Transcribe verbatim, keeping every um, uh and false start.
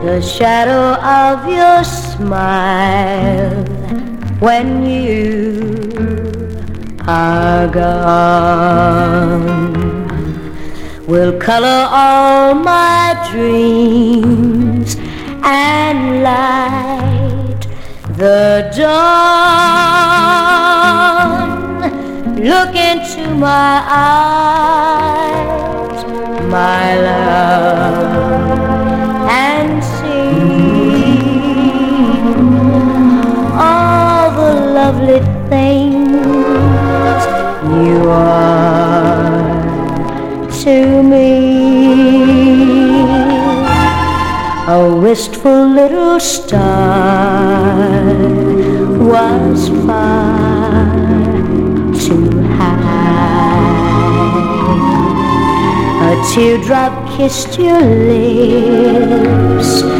The shadow of your smile when you are gone will color all my dreams and light the dawn. Look into my eyes, my love, and see all the lovely things you are to me. A wistful little star was far too high. A teardrop kissed your lips